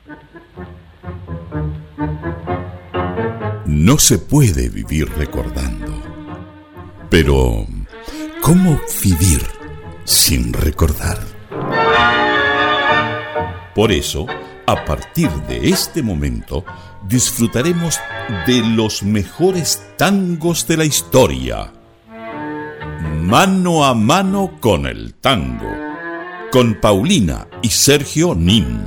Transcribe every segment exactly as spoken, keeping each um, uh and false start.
No se puede vivir recordando. Pero, ¿cómo vivir sin recordar? Por eso, a partir de este momento, disfrutaremos de los mejores tangos de la historia. Mano a mano con el tango, con Paulina y Sergio Nin.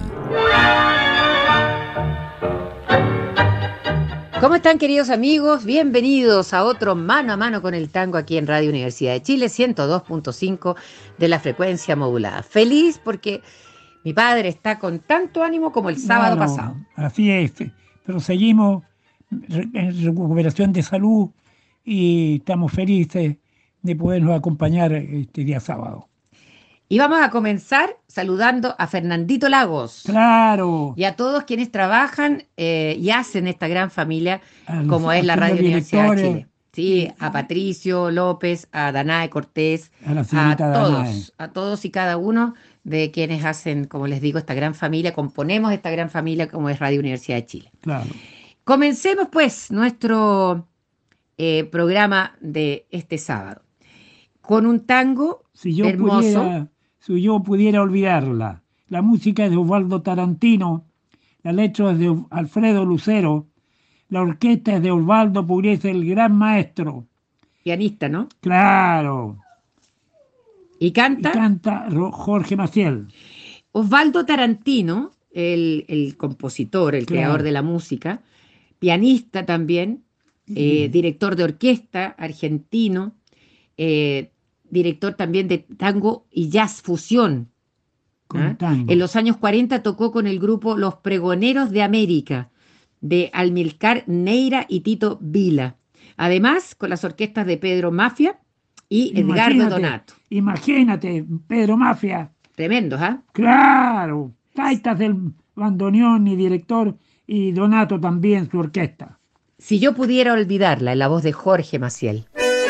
¿Cómo están, queridos amigos? Bienvenidos a otro Mano a Mano con el Tango aquí en Radio Universidad de Chile, ciento dos punto cinco de la frecuencia modulada. Feliz porque mi padre está con tanto ánimo como el sábado no, no, pasado. Así es, pero seguimos en recuperación de salud y estamos felices de podernos acompañar este día sábado. Y vamos a comenzar saludando a Fernandito Lagos. ¡Claro! Y a todos quienes trabajan eh, y hacen esta gran familia, Al, como es la Radio Universidad de Chile. Sí, sí, a Patricio López, a Danae Cortés, a, la a todos, Danae. a todos y cada uno de quienes hacen, como les digo, esta gran familia, componemos esta gran familia como es Radio Universidad de Chile. Claro. Comencemos pues nuestro eh, programa de este sábado con un tango si yo hermoso. Pudiera, si yo pudiera olvidarla, la música es de Osvaldo Tarantino, la letra es de Alfredo Lucero, la orquesta es de Osvaldo Pugliese, el gran maestro. Pianista, ¿no? Claro. ¿Y canta? Y canta Jorge Maciel. Osvaldo Tarantino, el, el compositor, el Claro. creador de la música, pianista también, eh, Mm. director de orquesta argentino, eh, director también de tango y jazz fusión. Con ¿Ah? tango. En los años cuarenta tocó con el grupo Los Pregoneros de América, de Amilcar Neira y Tito Vila. Además, con las orquestas de Pedro Mafia y Edgardo Imagínate, Donato. Imagínate, Pedro Mafia. Tremendos, ¿ah? Claro. Taitas del bandoneón y director, y Donato también, su orquesta. Si yo pudiera olvidarla, en la voz de Jorge Maciel.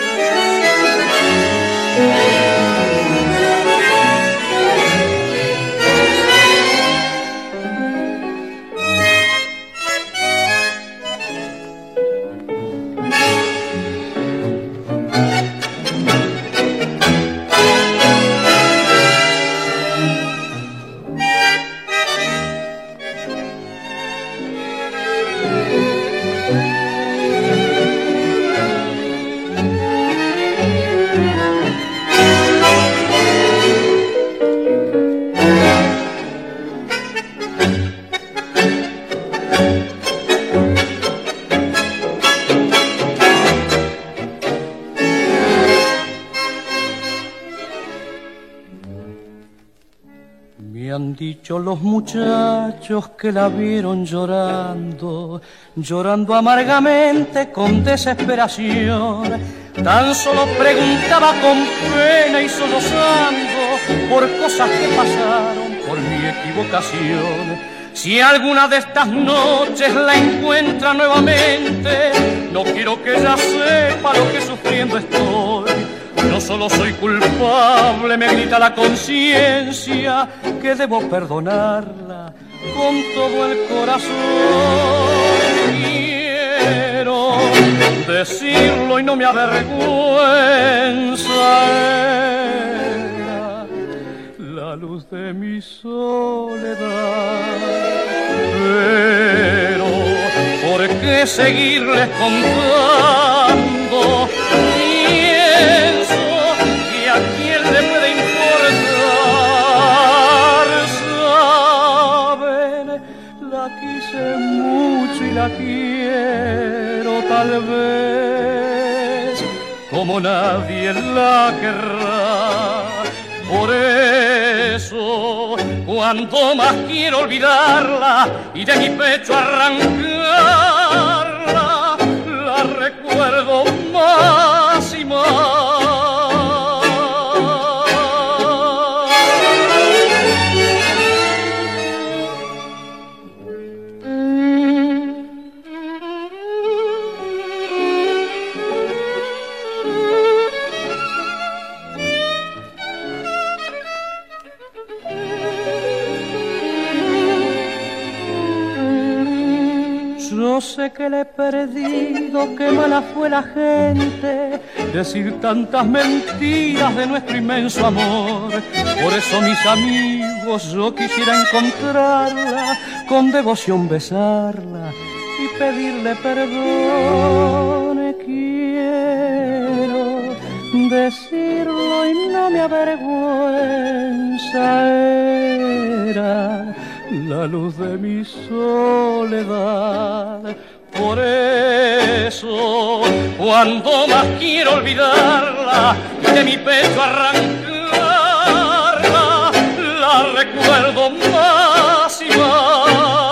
Dicho los muchachos que la vieron llorando, llorando amargamente con desesperación. Tan solo preguntaba con pena y solozando por cosas que pasaron, por mi equivocación. Si alguna de estas noches la encuentra nuevamente, no quiero que ella sepa lo que sufriendo estoy. No solo soy culpable, me grita la conciencia, que debo perdonarla con todo el corazón. Quiero decirlo y no me avergüenza, era la luz de mi soledad. Pero, ¿por qué seguirles contando? ¿A quién le puede importar? Saben, la quise mucho y la quiero tal vez como nadie la querrá. Por eso, cuanto más quiero olvidarla y de mi pecho arrancarla, la recuerdo más y más. no sé qué le he perdido, qué mala fue la gente, decir tantas mentiras de nuestro inmenso amor. Por eso, mis amigos, yo quisiera encontrarla, con devoción besarla y pedirle perdón. Quiero decirlo y no me avergüenza, era la luz de mi soledad. Por eso, cuando más quiero olvidarla, de mi pecho arrancarla, la recuerdo más y más.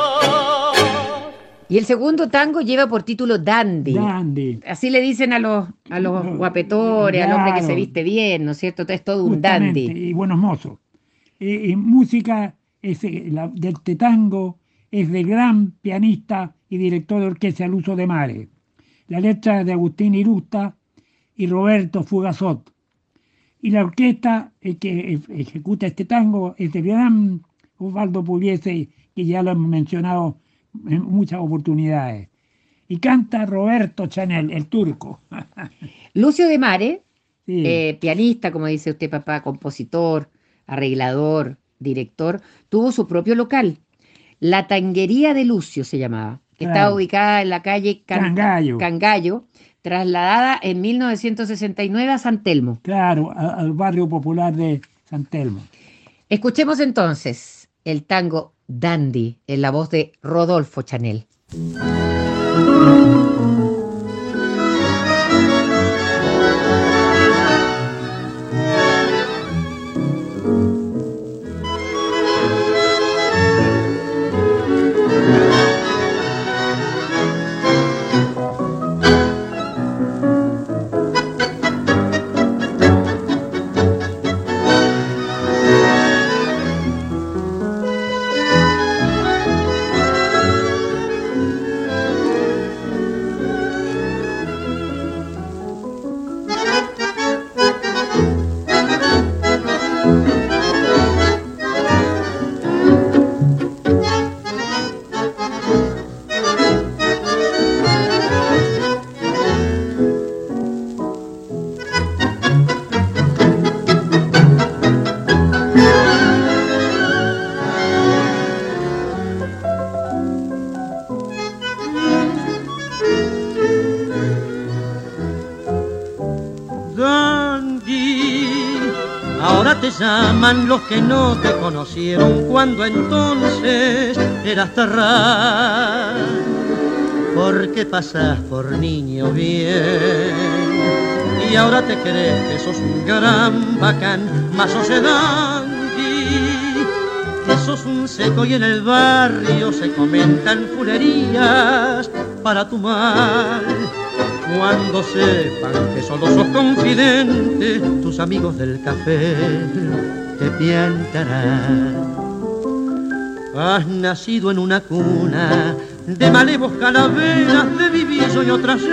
Y el segundo tango lleva por título Dandy. Dandy. Así le dicen a los, a los guapetores, Claro. al hombre que se viste bien, ¿no es cierto? Es todo un Justamente, dandy. y buenos mozos. Eh, y música es, eh, la, de este tango es del gran pianista y director de orquesta Lucio de Mare. La letra de Agustín Irusta y Roberto Fugazot. Y la orquesta eh, que eh, ejecuta este tango es del gran Osvaldo Pugliese, que ya lo hemos mencionado en muchas oportunidades. Y canta Roberto Chanel, el turco. Lucio de Mare, Sí, eh, pianista, como dice usted, papá, compositor, arreglador, director, tuvo su propio local. La Tanguería de Lucio se llamaba, que Claro. estaba ubicada en la calle Can- Cangallo. Cangallo, trasladada en mil novecientos sesenta y nueve a San Telmo. claro, a- al barrio popular de San Telmo. Escuchemos entonces el tango Dandy en la voz de Rodolfo Chanel. Ahora te llaman los que no te conocieron cuando entonces eras terral. Porque pasás por niño bien y ahora te crees que sos un gran bacán, mas sos dandy, que sos un seco y en el barrio se comentan fulerías para tu mal. Cuando sepan que solo sos confidente, tus amigos del café te piantarán. Has nacido en una cuna de malevos, calaveras, de vivillo y otras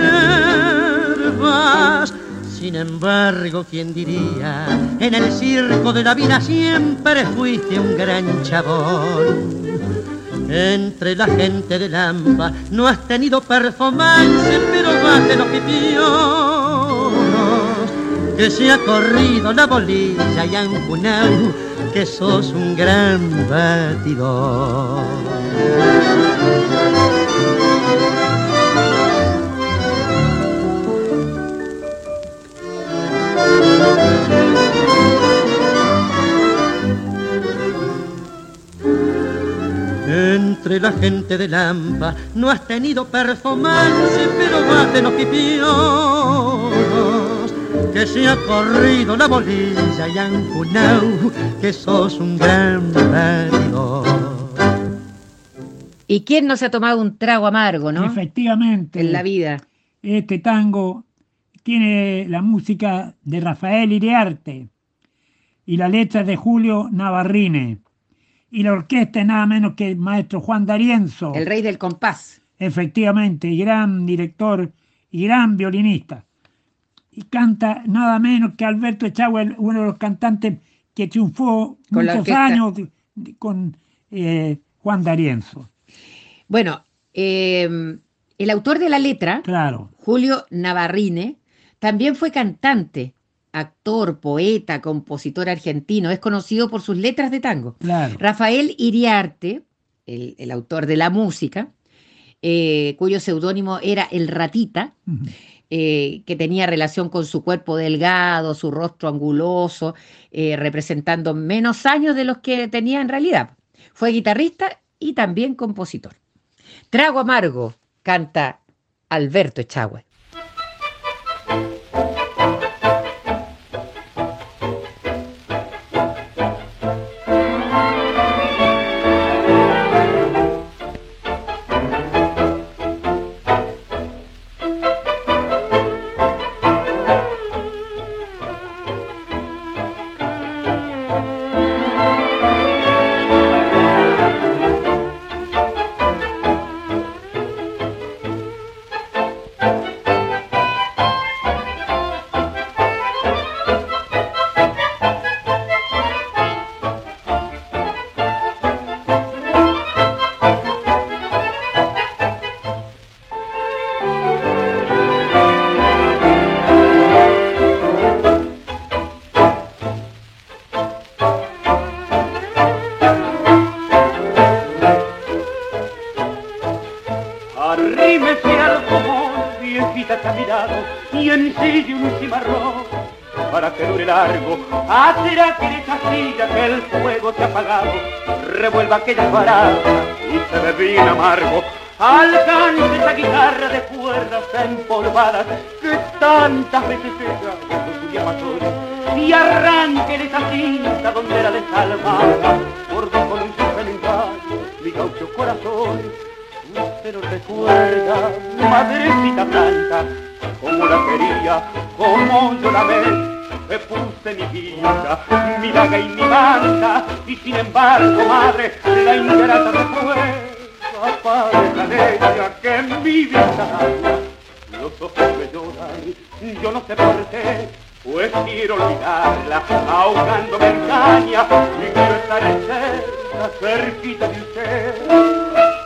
hierbas. Sin embargo, ¿quién diría? En el circo de la vida siempre fuiste un gran chabón. Entre la gente de Lampa no has tenido performance, pero más de los pipionos, que se ha corrido la bolilla y han cunado que sos un gran batidor. Entre la gente de Lampa no has tenido performance, pero más de los pipionos, que se ha corrido la bolilla y han cunado que sos un gran batidor. ¿Y quién no se ha tomado un trago amargo, no? Efectivamente, En la vida. este tango tiene la música de Rafael Iriarte y la letra de Julio Navarrine. Y la orquesta es nada menos que el maestro Juan D'Arienzo. El rey del compás. Efectivamente, gran director y gran violinista. Y canta nada menos que Alberto Echagüe, uno de los cantantes que triunfó Con la muchos orquesta. años con eh, Juan D'Arienzo. Bueno, Eh, el autor de la letra, Claro. Julio Navarrine, también fue cantante, actor, poeta, compositor argentino. Es conocido por sus letras de tango. Claro. Rafael Iriarte, el, el autor de la música, eh, cuyo seudónimo era El Ratita, Ujú. eh, que tenía relación con su cuerpo delgado, su rostro anguloso, eh, representando menos años de los que tenía en realidad. Fue guitarrista y también compositor. Trago amargo, canta Alberto Echagüe. Arrímese al fogón, viejita que ha mirado, y ensille un cimarrón para que dure largo. Hacerá que en esa silla que el fuego te ha apagado revuelva aquella barata y se ve bien amargo. Alcance esa guitarra de cuerdas empolvadas que tantas veces ella con su llamatorio y arranque en esa cinta donde era desalmada por dos con un sentimental mi gaucho corazón. Usted no recuerda, madrecita blanca, como la quería, como yo la ve. Me puse mi vida, mi daga y mi manta, y sin embargo, madre, la ingrata me fue. Apaga de ella que en mi vida los ojos me lloran, yo no sé por qué, pues quiero olvidarla, ahogándome en caña, y quiero estar cerca, cerquita de usted.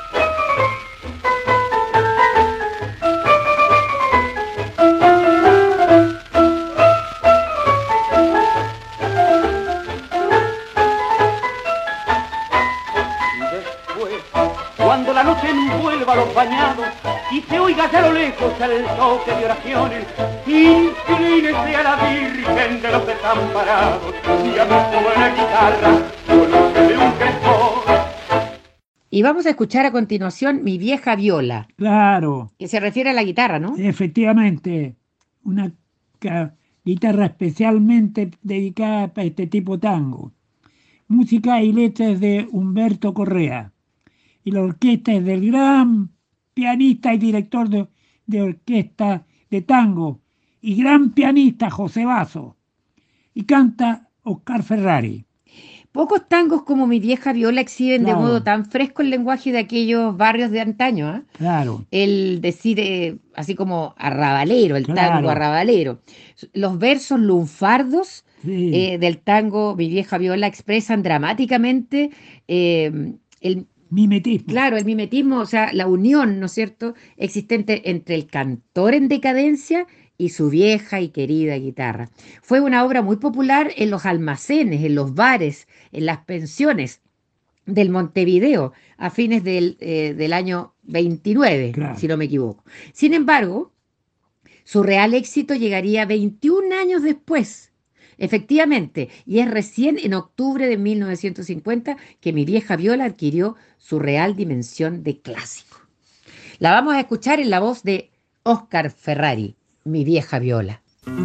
Cuando la noche envuelva los bañados y se oiga ya a lo lejos el toque de oraciones, inclínese a la Virgen de los desamparados y a mi buena guitarra colóquele un crespón. Y vamos a escuchar a continuación Mi vieja viola, Claro. que se refiere a la guitarra, ¿no? Efectivamente, una ca- guitarra especialmente dedicada para este tipo de tango. Música y letras de Humberto Correa. Y la orquesta es del gran pianista y director de, de orquesta de tango y gran pianista José Basso. Y canta Oscar Ferrari. Pocos tangos como Mi vieja viola exhiben Claro. de modo tan fresco el lenguaje de aquellos barrios de antaño, ¿ah? Claro, El decir, eh, así como arrabalero, el tango Claro. arrabalero. Los versos lunfardos sí, eh, del tango Mi vieja viola expresan dramáticamente eh, el, mimetismo. claro, el mimetismo, o sea, la unión, ¿no es cierto?, existente entre el cantor en decadencia y su vieja y querida guitarra. Fue una obra muy popular en los almacenes, en los bares, en las pensiones del Montevideo a fines del, eh, del año veintinueve, Claro. si no me equivoco. Sin embargo, su real éxito llegaría veintiún años después, efectivamente, y es recién en octubre de mil novecientos cincuenta que Mi vieja viola adquirió su real dimensión de clásico. La vamos a escuchar en la voz de Oscar Ferrari, Mi vieja viola.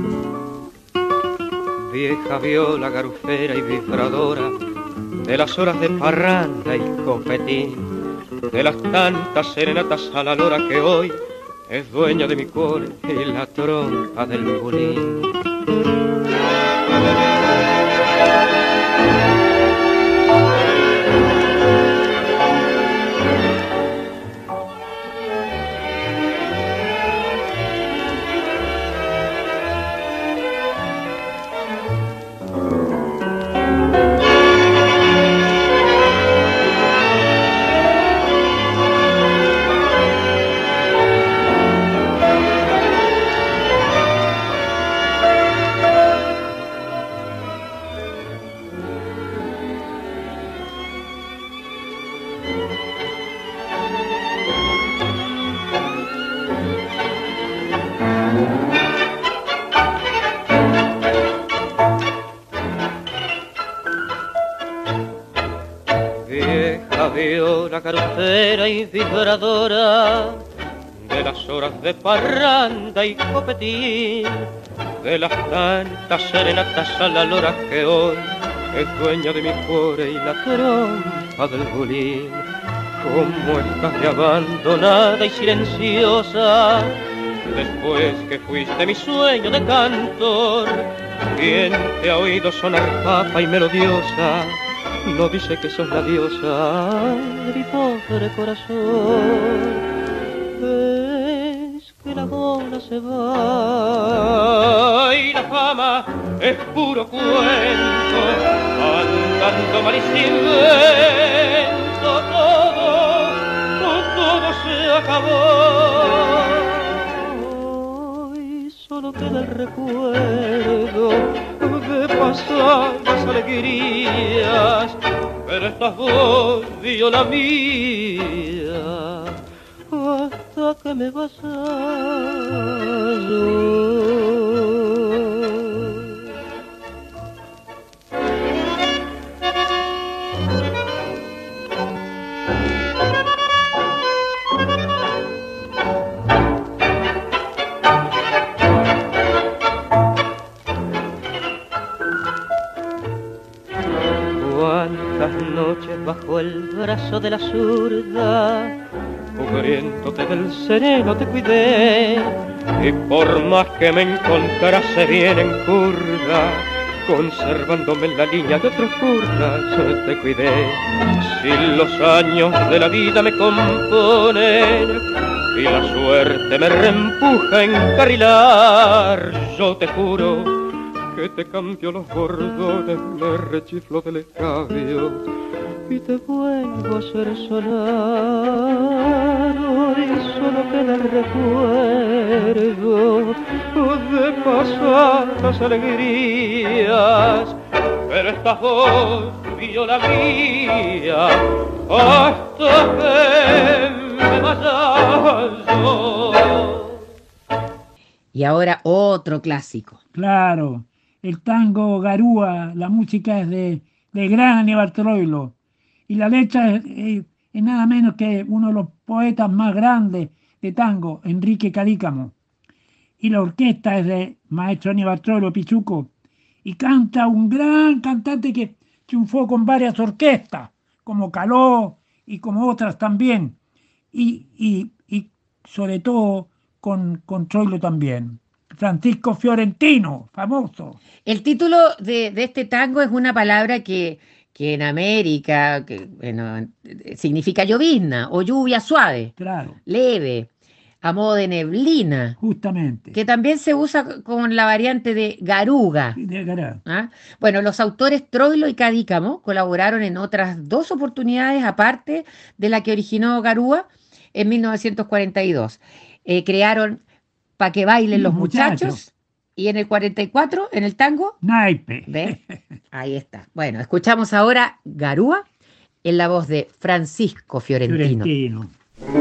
Vieja viola garufera y vibradora de las horas de parranda y copetín, de las tantas serenatas a la lora que hoy es dueña de mi cuore y la trompa del bulín. música cartera y vibradora, de las horas de parranda y copetín, de las tantas serenatas a la lora que hoy es dueña de mi cuore y la trompa del bulín. Como estás de abandonada y silenciosa, después que fuiste mi sueño de cantor. ¿Quién te ha oído sonar papa y melodiosa? No dice que sos la diosa de mi pobre corazón. Es que la bola se va y la fama es puro cuento, andando mal y sin vento, todo, todo se acabó. Y solo queda el recuerdo de pasadas alegrías, pero estás vos y yo la mía, hasta que me vas a llorar. Cuántas noches bajo el brazo de la zurda, cubriéndote del sereno te cuidé, y por más que me encontrase bien en curda, conservándome en la línea de otros curdas, te cuidé. Si los años de la vida me componen y la suerte me reempuja a encarrilar, yo te juro que te cambio los bordones, me rechiflo del escabio y te vuelvo a hacer sonar. Hoy solo queda el recuerdo de pasadas alegrías, pero estás vos y yo la mía, hasta que me vaya yo. Y ahora otro clásico. Claro, el tango Garúa, la música es de, de gran Aníbal Troilo. Y la letra es, es, es nada menos que uno de los poetas más grandes de tango, Enrique Cadícamo. Y la orquesta es de maestro Aníbal Troilo Pichuco. Y canta un gran cantante que triunfó con varias orquestas, como Caló y como otras también. Y, y, y sobre todo con, con Troilo también. Francisco Fiorentino, famoso. El título de, de este tango es una palabra que... que en América que, bueno, significa llovizna o lluvia suave, Claro. leve, a modo de neblina, Justamente. que también se usa con la variante de garuga. De Gará. ¿Ah? Bueno, los autores Troilo y Cadícamo colaboraron en otras dos oportunidades, aparte de la que originó Garúa en mil novecientos cuarenta y dos. Eh, crearon Pa' que bailen los, Los muchachos. muchachos. Y en el cuarenta y cuatro, en el tango, Naipe. ¿ves? Ahí está. Bueno, escuchamos ahora Garúa en la voz de Francisco Fiorentino. Fiorentino.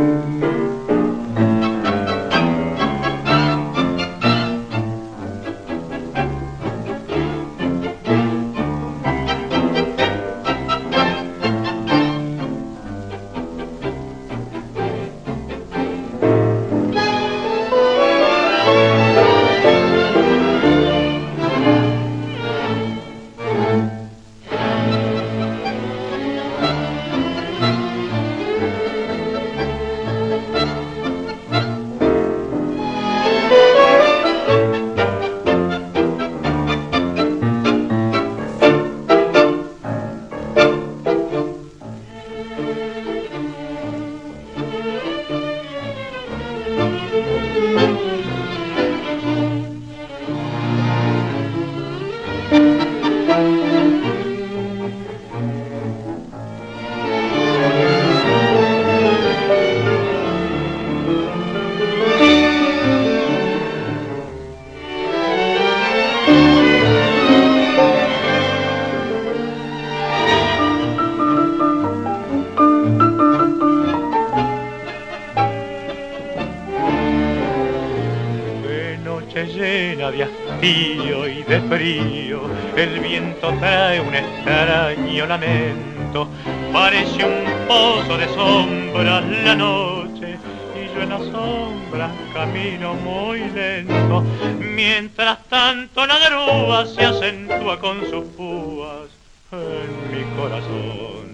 De hastío y de frío, el viento trae un extraño lamento, parece un pozo de sombras la noche, y yo en la sombra camino muy lento, mientras tanto la grúa se acentúa con sus púas en mi corazón.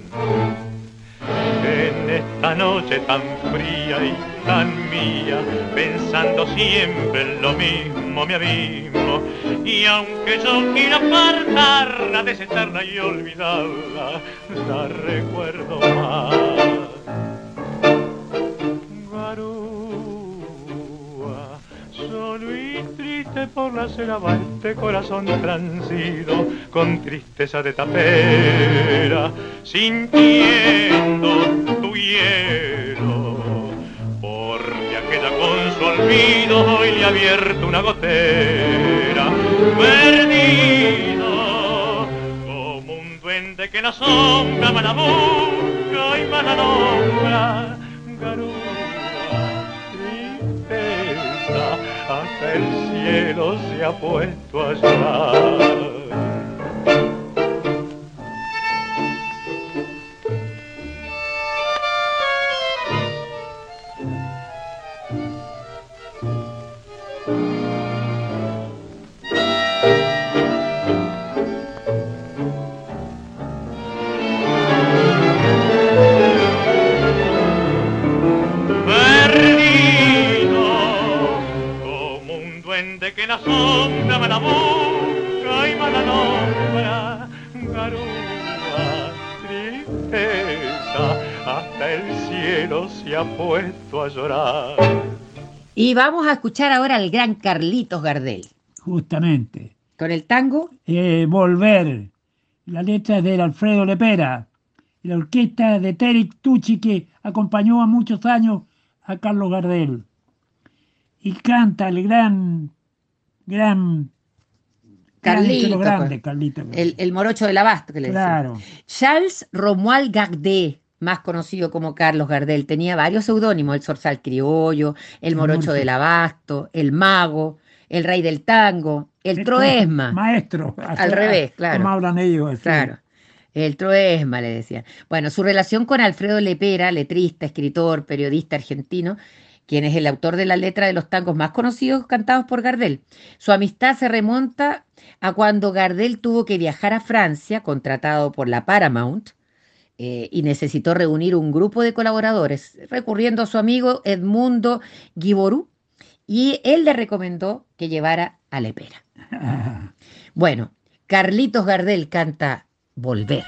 En esta noche tan fría y tan mía, pensando siempre en lo mismo, me abismo, y aunque yo quiera apartarla, desecharla y olvidarla, la recuerdo más. Garúa, solo y triste por la acera va este corazón transido, con tristeza de tapera, sintiendo tu hielo, porque aquella con su olvido hoy le ha abierto una gotera. Perdido como un duende que la sombra mala busca y mala nombra. Garúa, tristeza, hasta el cielo se ha puesto a llorar. Que la sombra me la busca y mala nombra. Garúa, tristeza, hasta el cielo se ha puesto a llorar. Y vamos a escuchar ahora al gran Carlitos Gardel. Justamente. Con el tango. Eh, Volver. La letra es de Alfredo Lepera. La orquesta de Terik Tucci, que acompañó a muchos años a Carlos Gardel. Y canta el gran... Gran Carlito, grande, Carlito. El, el morocho del abasto que le claro. decía. Charles Romuald Gardel, más conocido como Carlos Gardel, tenía varios seudónimos: el Zorzal Criollo, el morocho del abasto, el mago, el rey del tango, el Esto, Troesma. Maestro. Al revés, claro. Como hablan ellos. Así. Claro. El Troesma, le decían. Bueno, su relación con Alfredo Lepera, letrista, escritor, periodista argentino, quien es el autor de la letra de los tangos más conocidos cantados por Gardel. Su amistad se remonta a cuando Gardel tuvo que viajar a Francia, contratado por la Paramount, eh, y necesitó reunir un grupo de colaboradores, recurriendo a su amigo Edmundo Guiború, y él le recomendó que llevara a Lepera. Bueno, Carlitos Gardel canta Volver.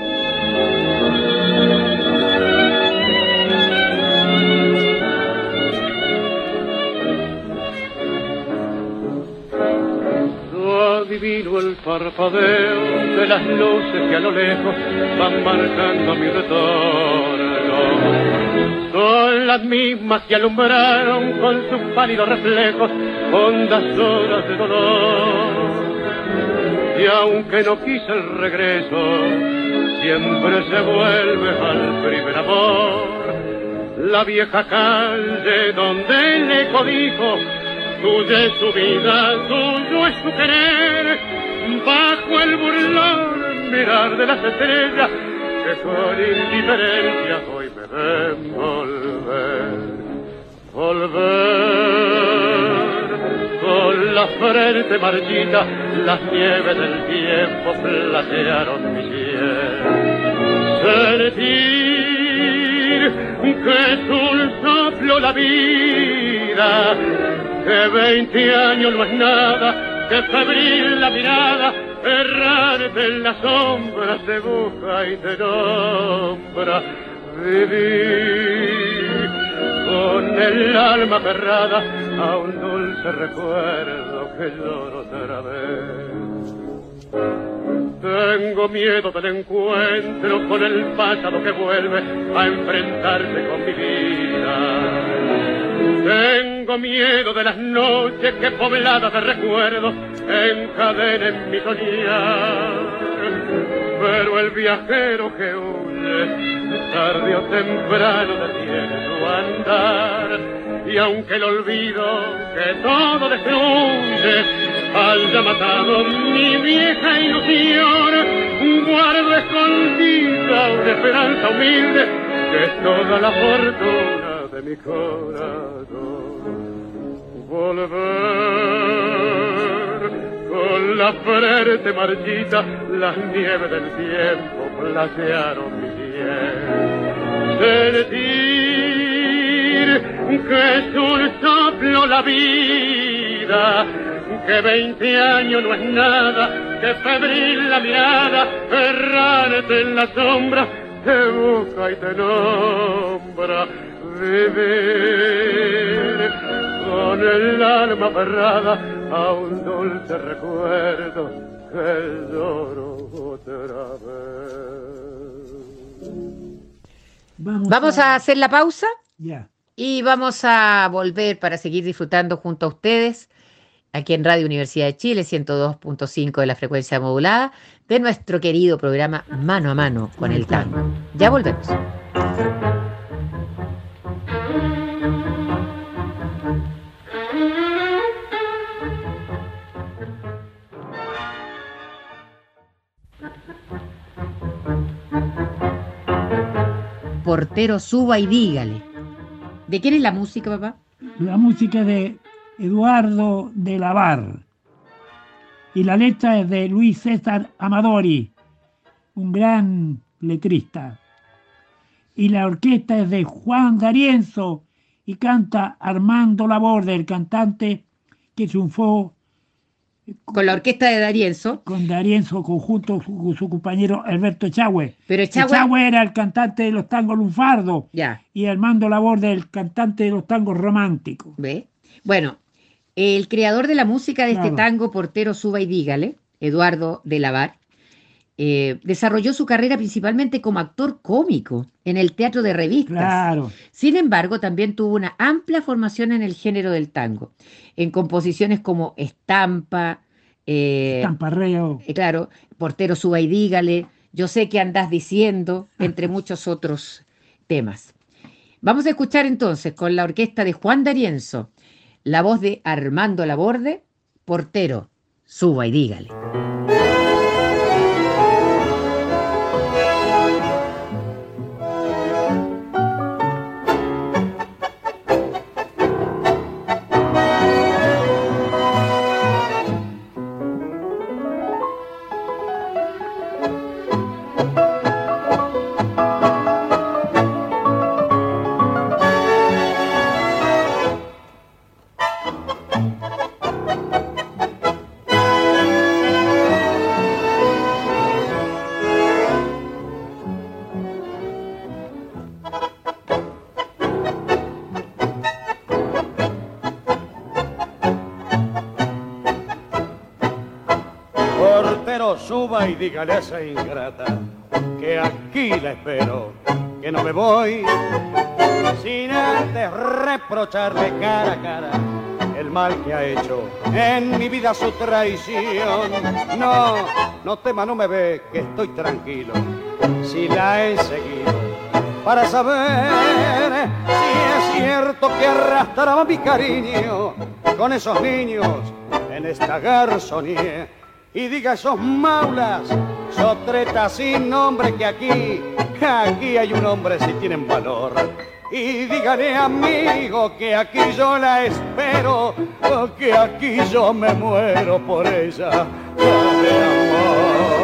Adivino el parpadeo de las luces que a lo lejos van marcando mi retorno. Son las mismas que alumbraron con sus pálidos reflejos hondas horas de dolor. Y aunque no quise el regreso, siempre se vuelve al primer amor. La vieja calle donde el eco dijo: tuya es su vida, tuyo es su querer, bajo el burlón mirar de las estrellas que con indiferencia hoy me ven volver, volver, con la frente marchita, las nieves del tiempo platearon mi piel, sentir que es un soplo la vida, que veinte años no es nada, que febril la mirada, errarte en las sombras te busca y te nombra. Vivir con el alma aferrada a un dulce recuerdo que lloro otra vez. Tengo miedo del encuentro con el pasado que vuelve a enfrentarse con mi vida. Tengo miedo de las noches que pobladas de recuerdos encadenen mi soñar. Pero el viajero que huye, tarde o temprano detiene su andar. Y aunque el olvido que todo destruye haya matado mi vieja ilusión. Guardo escondida una esperanza humilde que es toda la fortuna de mi corazón. Volver con la frente marchita, las nieves del tiempo platearon mi piel. Sentir que es un soplo la vida, que veinte años no es nada, que febril la mirada, errante en la sombra, te busca y te nombra. Vivir con el alma aferrada a un dulce recuerdo que lloro otra vez. Vamos, vamos a... a hacer la pausa. Ya. Y vamos a volver para seguir disfrutando junto a ustedes aquí en Radio Universidad de Chile, ciento dos punto cinco de la frecuencia modulada, de nuestro querido programa Mano a Mano con el Tango. Ya volvemos. Portero, suba y dígale. ¿De quién es la música, papá? La música de Eduardo de la Barra. Y la letra es de Luis César Amadori, un gran letrista. Y la orquesta es de Juan D'Arienzo y canta Armando Laborde, el cantante que triunfó con la orquesta de D'Arienzo. Con D'Arienzo, conjunto con su, su compañero Alberto Echagüe. Pero Echagüe... Echagüe era el cantante de los tangos lunfardos. Ya. Y Armando Laborde, el cantante de los tangos románticos. ¿Ve? Bueno, el creador de la música de claro. este tango, Portero, suba y dígale, Eduardo de la Barra, eh, desarrolló su carrera principalmente como actor cómico en el teatro de revistas. Claro. Sin embargo, también tuvo una amplia formación en el género del tango, en composiciones como Estampa, eh, Estamparreo, eh, claro, Portero, suba y dígale, Yo sé que andás diciendo, entre muchos otros temas. Vamos a escuchar entonces con la orquesta de Juan D'Arienzo, la voz de Armando Laborde, Portero, suba y dígale. Suba y dígale a esa ingrata que aquí la espero, que no me voy sin antes reprocharle cara a cara el mal que ha hecho en mi vida, su traición. No, no tema, no me ve que estoy tranquilo, si la he seguido para saber si es cierto que arrastraba mi cariño con esos niños en esta garzonía. Y diga a esos maulas, sotretas sin nombre, que aquí, que aquí hay un hombre si tienen valor. Y dígale, amigo, que aquí yo la espero, que aquí yo me muero por ella, de amor.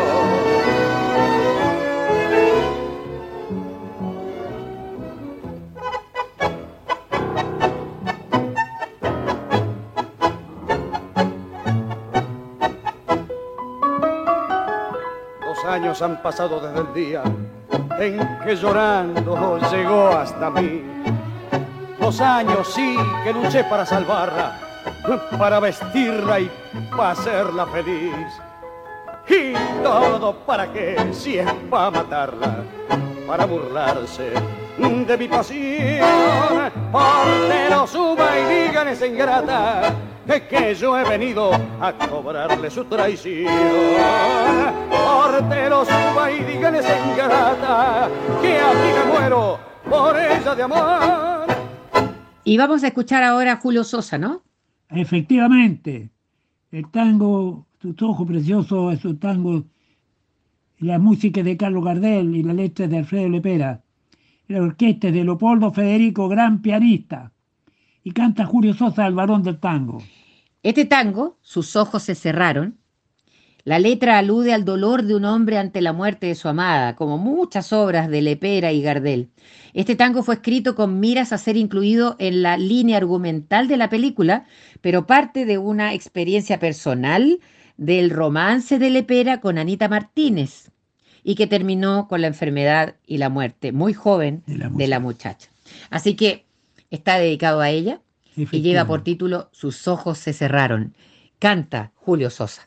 Años han pasado desde el día en que llorando llegó hasta mí. Dos años sí que luché para salvarla, para vestirla y para hacerla feliz. Y todo para qué, si es para matarla, para burlarse de mi pasión. Portero, suba y dígale esa ingrata que yo he venido a cobrarle su traición. Portero, suba y dígale esa ingrata que aquí me muero por ella de amor. Y vamos a escuchar ahora a Julio Sosa, ¿no? Efectivamente. El tango, tus ojos preciosos, es un tango, la música es de Carlos Gardel y la letra es de Alfredo Lepera. La orquesta es de Leopoldo Federico, gran pianista. Y canta Julio Sosa, el varón del tango. Este tango, Sus ojos se cerraron, la letra alude al dolor de un hombre ante la muerte de su amada, como muchas obras de Lepera y Gardel. Este tango fue escrito con miras a ser incluido en la línea argumental de la película, pero parte de una experiencia personal del romance de Lepera con Anita Martínez, y que terminó con la enfermedad y la muerte muy joven De la de la muchacha. Así que está dedicado a ella y lleva por título Sus ojos se cerraron. Canta Julio Sosa.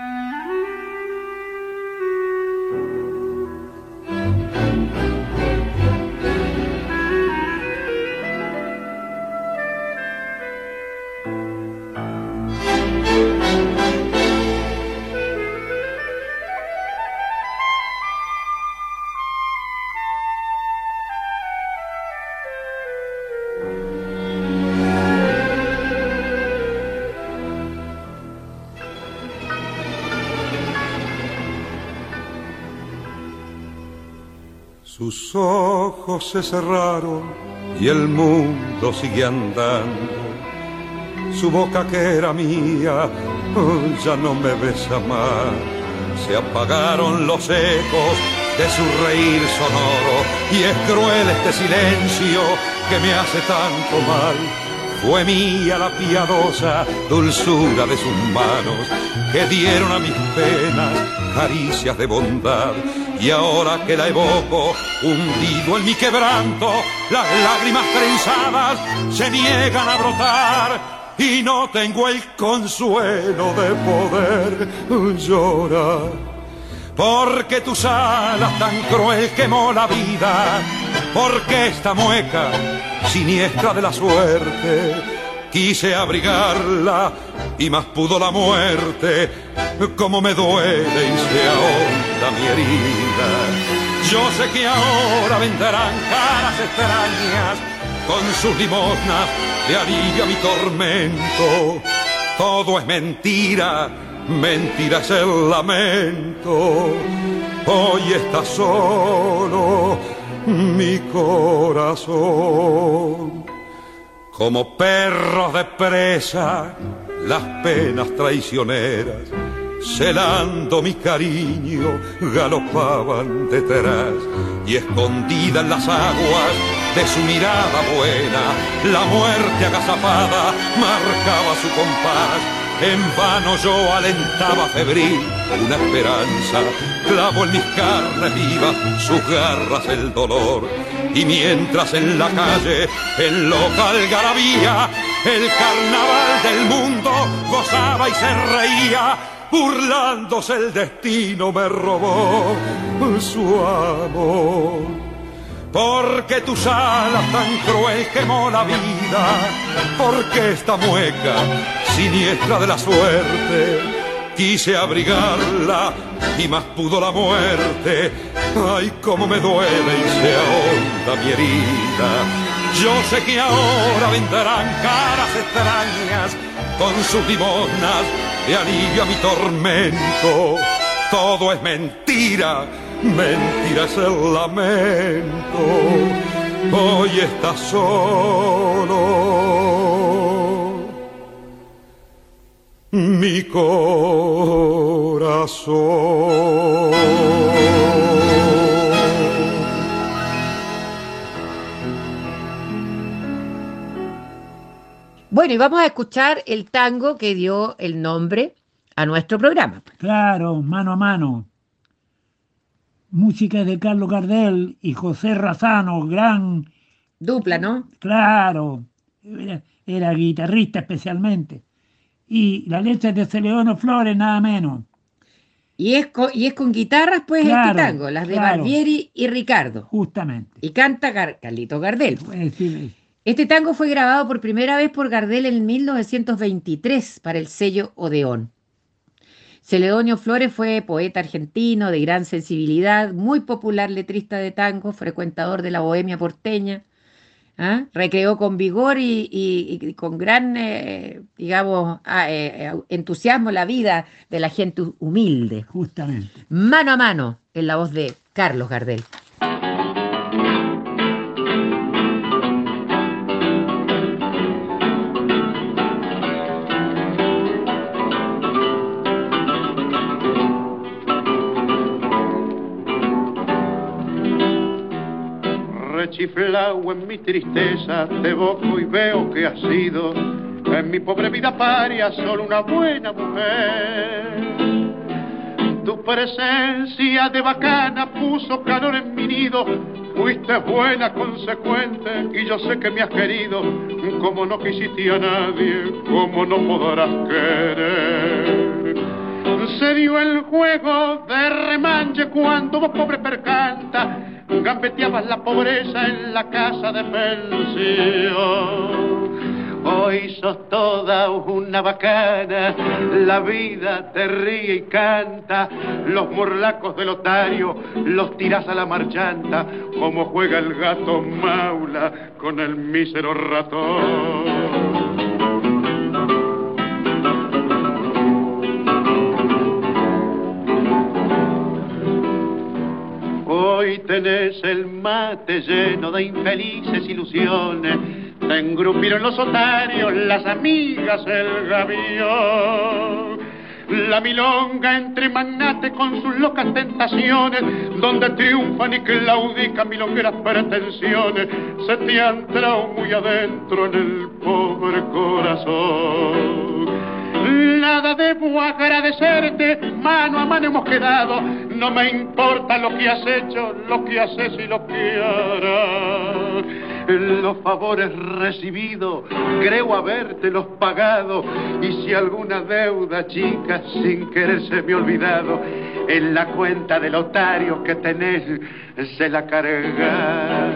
Sus ojos se cerraron y el mundo sigue andando. Su boca que era mía oh, ya no me besa más. Se apagaron los ecos de su reír sonoro y es cruel este silencio que me hace tanto mal. Fue mía la piadosa dulzura de sus manos que dieron a mis penas caricias de bondad. Y ahora que la evoco, hundido en mi quebranto, las lágrimas trenzadas se niegan a brotar y no tengo el consuelo de poder llorar. Porque tus alas tan cruel quemó la vida, porque esta mueca siniestra de la suerte quise abrigarla y más pudo la muerte. Como me duele y se ahonda mi herida. Yo sé que ahora vendrán caras extrañas con sus limosnas de alivio a mi tormento. Todo es mentira, mentira es el lamento. Hoy está solo mi corazón. Como perros de presa, las penas traicioneras, celando mi cariño, galopaban detrás. Y escondida en las aguas de su mirada buena, la muerte agazapada marcaba su compás. En vano yo alentaba febril una esperanza, clavo en mis carnes vivas sus garras el dolor. Y mientras en la calle, en loca algarabía, el carnaval del mundo gozaba y se reía, burlándose el destino me robó su amor. Porque tus alas tan cruel quemó la vida, porque esta mueca siniestra de la suerte quise abrigarla y más pudo la muerte. Ay, cómo me duele y se ahonda mi herida. Yo sé que ahora vendrán caras extrañas con sus limosnas de alivio a mi tormento. Todo es mentira, mentira es el lamento. Hoy está solo mi corazón. Bueno, y vamos a escuchar el tango que dio el nombre a nuestro programa. Claro, mano a mano. Música de Carlos Gardel y José Razano, gran... Dupla, ¿no? Claro, era, era guitarrista especialmente. Y la letra es de Celedonio Flores, nada menos. Y es con, y es con guitarras, pues, Claro, este tango, las de claro. Barbieri y Ricardo. Justamente. Y canta Gar- Carlito Gardel. Es decir, Este tango fue grabado por primera vez por Gardel en mil novecientos veintitrés para el sello Odeón. Celedonio Flores fue poeta argentino de gran sensibilidad, muy popular letrista de tango, frecuentador de la bohemia porteña, ¿Ah? Recreó con vigor y, y- y con gran, eh, digamos, ah, eh, eh, entusiasmo la vida de la gente humilde. Justamente. Mano a mano, en la voz de Carlos Gardel. Rechiflao en mi tristeza, te evoco y veo que has sido en mi pobre vida paria solo una buena mujer. Tu presencia de bacana puso calor en mi nido, fuiste buena, consecuente, y yo sé que me has querido, como no quisiste a nadie, como no podrás querer. Se dio el juego de remanche cuando vos pobre percanta gambeteabas la pobreza en la casa de pensión. Hoy sos toda una bacana, la vida te ríe y canta, los morlacos del otario los tirás a la marchanta, como juega el gato maula con el mísero ratón. Hoy tenés el mate lleno de infelices ilusiones, te engrupieron los otarios, las amigas, el gavión. La milonga entre magnates con sus locas tentaciones, donde triunfan y claudican milongueras pretensiones, se te han entrado muy adentro en el pobre corazón. Nada debo agradecerte, mano a mano hemos quedado, no me importa lo que has hecho, lo que haces y lo que harás. Los favores recibidos, creo habértelos pagado, y si alguna deuda chica sin querer se me ha olvidado, en la cuenta del otario que tenés se la carga.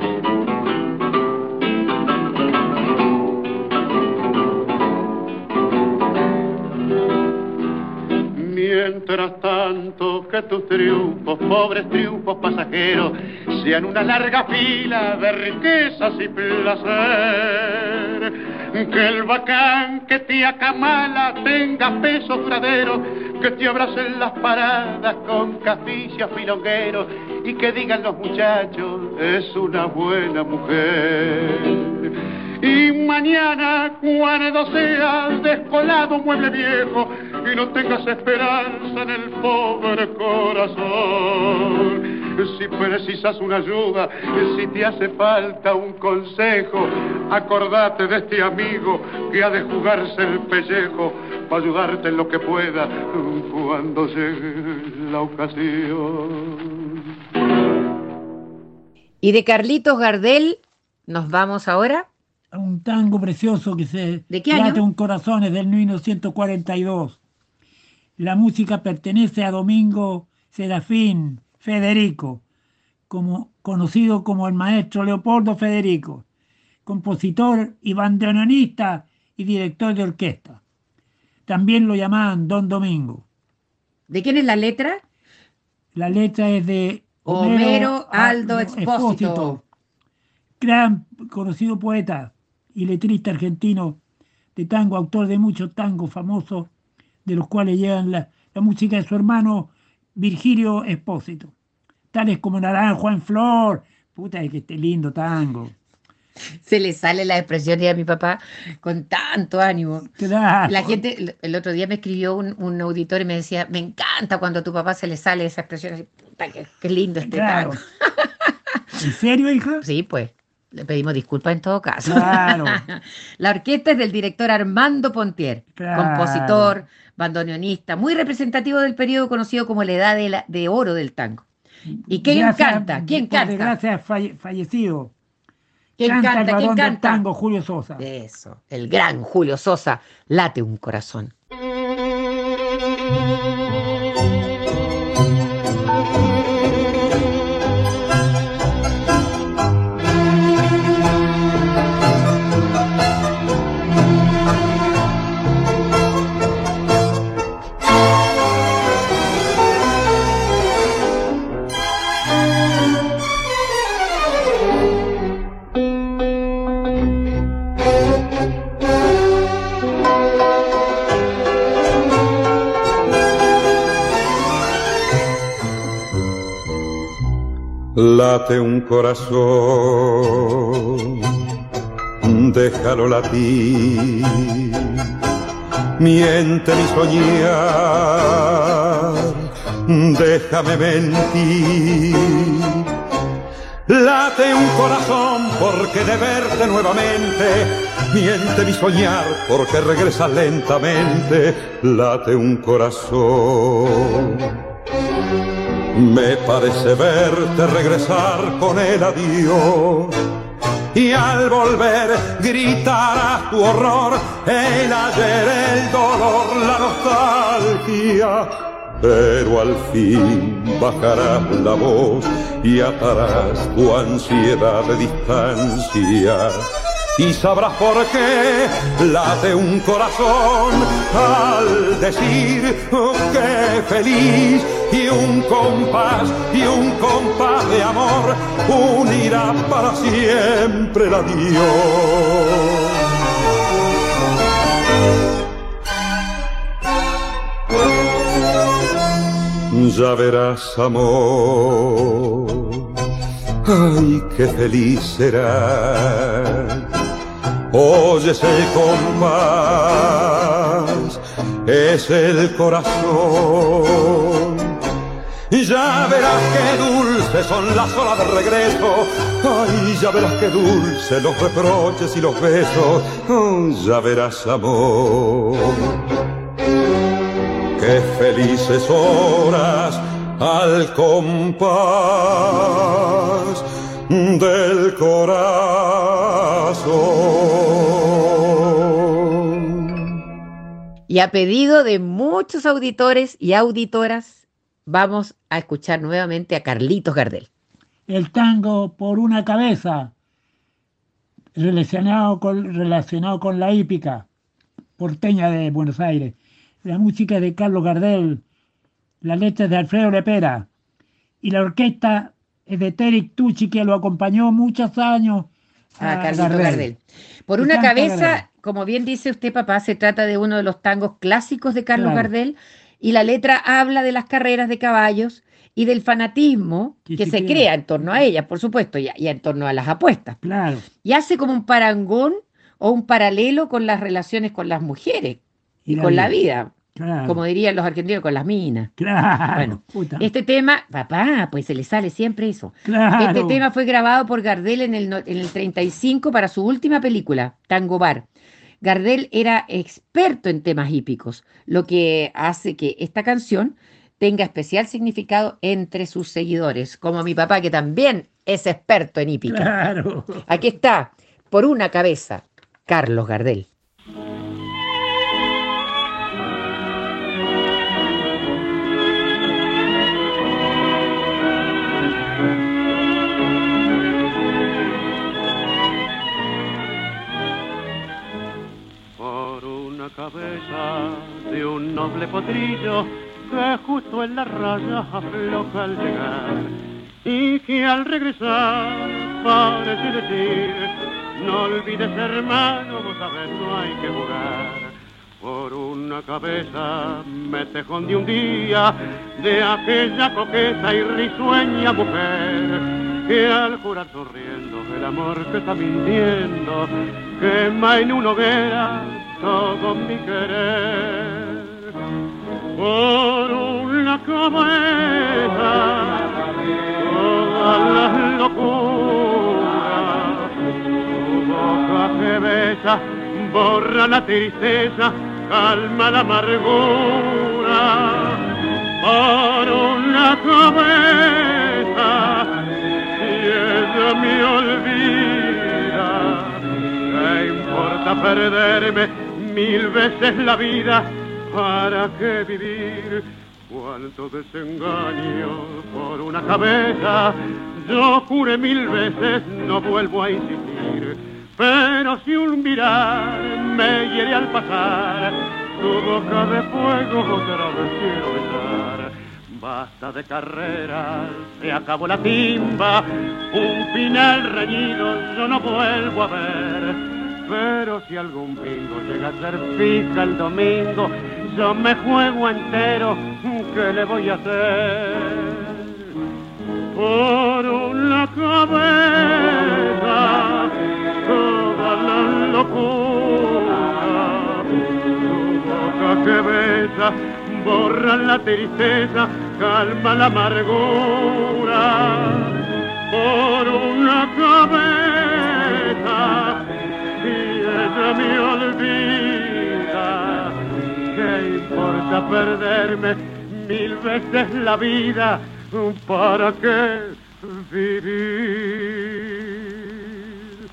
Mientras tanto que tus triunfos, pobres triunfos pasajeros, sean una larga fila de riquezas y placer. Que el bacán que te acamala tenga peso duradero, que te abracen las paradas con caficias filongueros y que digan los muchachos, es una buena mujer. Y mañana, cuando seas descolado mueble viejo y no tengas esperanza en el pobre corazón, si precisas una ayuda, si te hace falta un consejo, acordate de este amigo que ha de jugarse el pellejo para ayudarte en lo que pueda cuando llegue la ocasión. Y de Carlitos Gardel nos vamos ahora. Un tango precioso que se ¿De qué año? Late un corazón, es del mil novecientos cuarenta y dos. La música pertenece a Domingo Serafín Federico, como, conocido como el maestro Leopoldo Federico, compositor y bandoneonista y director de orquesta. También lo llamaban Don Domingo. ¿De quién es la letra? La letra es de Homero Aldo Expósito, gran conocido poeta y letrista argentino de tango, autor de muchos tangos famosos, de los cuales llevan la, la música de su hermano Virgilio Expósito, tales como Naranjo en Flor. Puta, que este lindo tango. Se le sale la expresión de a mi papá con tanto ánimo. Claro. La gente, el otro día me escribió un, un auditor y me decía, me encanta cuando a tu papá se le sale esa expresión. Así, puta, qué, qué lindo este Claro. tango. ¿En serio, hija? Sí, pues. Le pedimos disculpas en todo caso. Claro. La orquesta es del director Armando Pontier, Claro. compositor, bandoneonista, muy representativo del periodo conocido como la edad de, la, de oro del tango. ¿Y quién Gracias- canta? ¿Quién por canta? desgracia, falle- fallecido. ¿Quién Canta el canta? varón ¿Quién del canta? tango, Julio Sosa. Eso, el gran Julio Sosa, Late un corazón. late un corazón, déjalo latir, miente mi soñar, déjame mentir. Late un corazón porque de verte nuevamente, miente mi soñar porque regresa lentamente. Late un corazón, me parece verte regresar con el adiós, y al volver gritará tu horror, el ayer, el dolor, la nostalgia. Pero al fin bajarás la voz y atarás tu ansiedad de distancia, y sabrás por qué late un corazón al decir que feliz, y un compás, y un compás de amor unirá para siempre el adiós. Ya verás, amor, ay, qué feliz serás. Oyes el compás, es el corazón. Ya verás qué dulces son las olas de regreso. Ay, ya verás qué dulces los reproches y los besos. Oh, ya verás, amor, qué felices horas al compás del corazón. Y a pedido de muchos auditores y auditoras, vamos a escuchar nuevamente a Carlitos Gardel. El tango por una cabeza, relacionado con, relacionado con la hípica porteña de Buenos Aires. La música de Carlos Gardel, la letra de Alfredo Lepera, y la orquesta es de Terik Tucci, que lo acompañó muchos años a, a Carlito Gardel. Gardel. Por una cabeza, Gardel. Como bien dice usted, papá, se trata de uno de los tangos clásicos de Carlos claro. Gardel, y la letra habla de las carreras de caballos y del fanatismo que, que se, se crea en torno a ellas, por supuesto, y, y en torno a las apuestas. Claro. Y hace como un parangón o un paralelo con las relaciones con las mujeres. Y la con vida. la vida, claro. Como dirían los argentinos, con las minas. Claro. Bueno, puta. Este tema, papá, pues se le sale siempre eso. Claro. Este tema fue grabado por Gardel en el, en el treinta y cinco para su última película, Tango Bar. Gardel era experto en temas hípicos, lo que hace que esta canción tenga especial significado entre sus seguidores, como mi papá, que también es experto en hípica. Claro. Aquí está, por una cabeza, Carlos Gardel. Cabeza de un noble potrillo que justo en la raya afloja al llegar, y que al regresar parece decir: no olvides, hermano, vos sabés, no hay que jugar. Por una cabeza me tejón de un día de aquella coqueta y risueña mujer, que al jurar sonriendo el amor que está mintiendo quema en una hoguera todo mi querer. Por una cabeza todas las locuras, tu boca que besa borra la tristeza, calma la amargura. Por una cabeza, si ella me olvida, ¿qué importa perderme mil veces la vida? ¿Para qué vivir? Cuánto desengaño por una cabeza. Yo juré mil veces, no vuelvo a insistir. Pero si un mirar me hiere al pasar, tu boca de fuego otra vez quiero besar. Basta de carreras, se acabó la timba, un final reñido yo no vuelvo a ver. Pero si algún bingo llega a ser fija el domingo, yo me juego entero, ¿qué le voy a hacer? Por una cabeza toda la locura. Tu boca que besa borra la tristeza, calma la amargura. Por una cabeza y ella me olvida. ¿Qué importa perderme mil veces la vida? ¿Para qué vivir?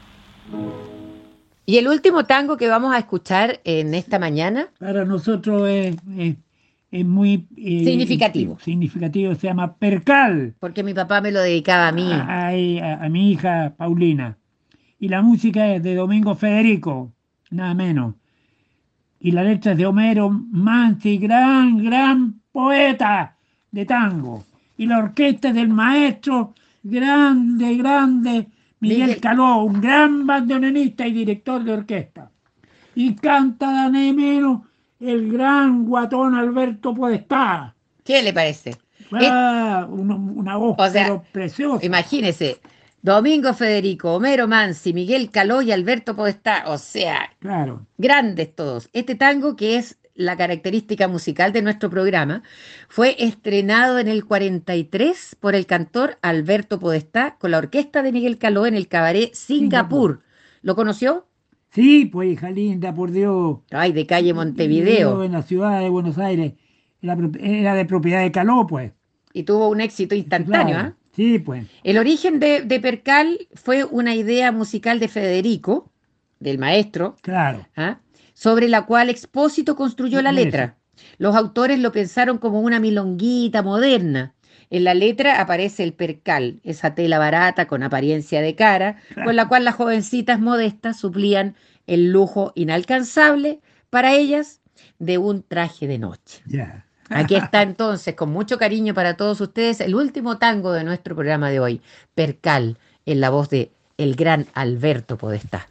Y el último tango que vamos a escuchar en esta mañana, para nosotros es, es, es muy eh, significativo. significativo, se llama Percal, porque mi papá me lo dedicaba a mí. a, a, a mi hija Paulina. Y la música es de Domingo Federico, nada menos. Y la letra es de Homero Manzi, gran, gran poeta de tango. Y la orquesta es del maestro grande, grande Miguel, Miguel Caló, un gran bandoneonista y director de orquesta. Y canta de menos el gran guatón Alberto Podestá. ¿Qué le parece? Ah, es, una, una voz o sea, pero preciosa. Imagínese, Domingo Federico, Homero Manzi, Miguel Caló y Alberto Podestá, o sea, claro, grandes todos. Este tango, que es la característica musical de nuestro programa, fue estrenado en el cuarenta y tres por el cantor Alberto Podestá con la orquesta de Miguel Caló en el cabaret Singapur. Singapur. ¿Lo conoció? Sí, pues, hija linda, por Dios. Ay, de calle Montevideo. En la ciudad de Buenos Aires. Era, era de propiedad de Caló, pues. Y tuvo un éxito instantáneo, ¿ah? Claro. ¿eh? Sí, pues. El origen de, de Percal fue una idea musical de Federico, del maestro. Claro. ¿Ah? Sobre la cual Expósito construyó la letra. Los autores lo pensaron como una milonguita moderna. En la letra aparece el percal, esa tela barata con apariencia de cara, con la cual las jovencitas modestas suplían el lujo inalcanzable para ellas de un traje de noche. Yeah. Aquí está entonces, con mucho cariño para todos ustedes, el último tango de nuestro programa de hoy, Percal, en la voz de el gran Alberto Podestá.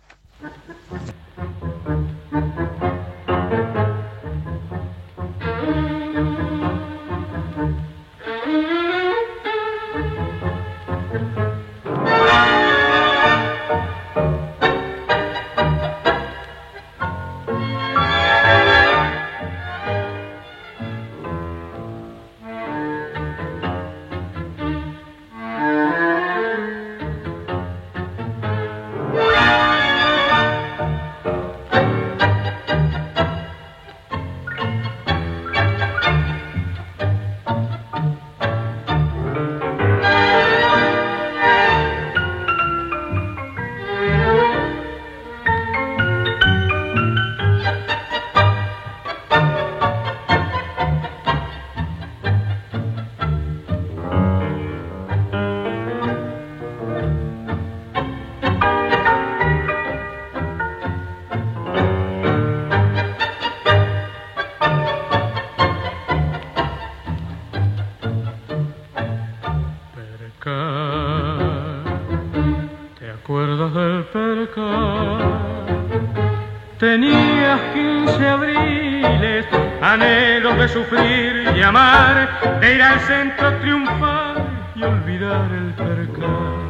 Tenías quince abriles, anhelos de sufrir y amar, de ir al centro triunfar y olvidar el percal.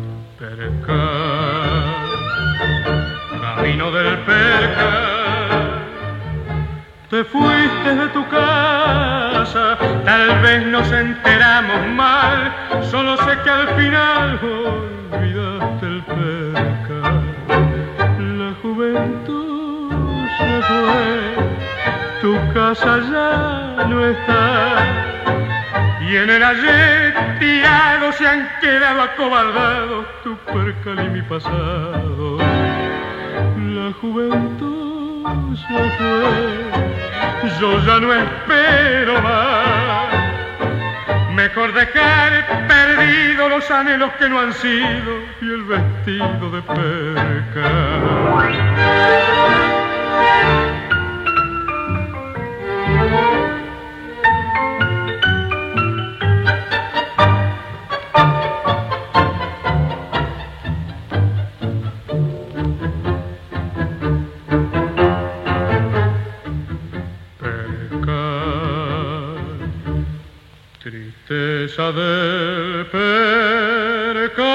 Percal, camino del percal. Te fuiste de tu casa, tal vez nos enteramos mal, solo sé que al final olvidaste el percal. La juventud se fue, tu casa ya no está, y en el ayer tirado se han quedado acobardados tu percal y mi pasado. La juventud se fue, yo ya no espero más, mejor dejar perdidos los anhelos que no han sido y el vestido de percal. Tristeza del percal,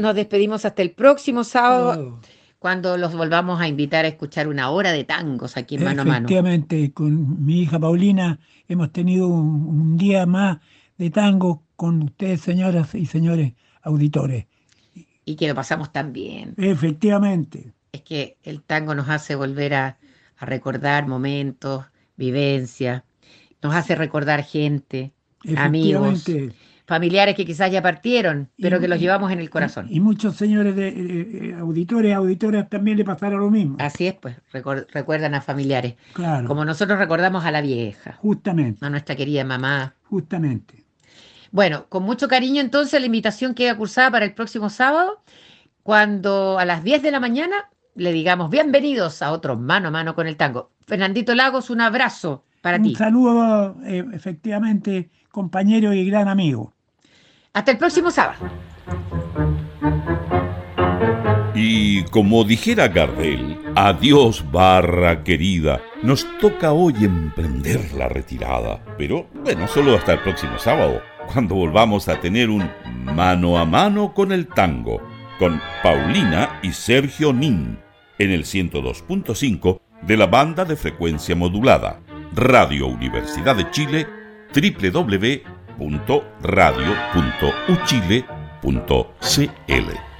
nos despedimos hasta el próximo sábado, Oh. cuando los volvamos a invitar a escuchar una hora de tangos aquí en Mano a Mano. Efectivamente, con mi hija Paulina hemos tenido un, un día más de tango con ustedes, señoras y señores auditores. Y que lo pasamos tan bien. Efectivamente. Es que el tango nos hace volver a, a recordar momentos, vivencias, nos hace recordar gente, amigos, Efectivamente. familiares que quizás ya partieron, pero Y- que los llevamos en el corazón. Y muchos señores de, de- de auditores, auditoras también le pasará lo mismo. Así es, pues, recor- recuerdan a familiares. Claro, Como nosotros recordamos a la vieja, justamente, a nuestra querida mamá. justamente. Bueno, con mucho cariño entonces la invitación queda cursada para el próximo sábado, cuando a las diez de la mañana le digamos bienvenidos a otro Mano a Mano con el Tango. Fernandito Lagos, un abrazo para Un ti. saludo, eh, efectivamente, compañero y gran amigo. Hasta el próximo sábado. Y como dijera Gardel, adiós barra querida, nos toca hoy emprender la retirada. Pero bueno, solo hasta el próximo sábado, cuando volvamos a tener un mano a mano con el tango, con Paulina y Sergio Nin, en el ciento dos punto cinco de la banda de frecuencia modulada, Radio Universidad de Chile, doble u doble u doble u punto radio punto u chile punto c l.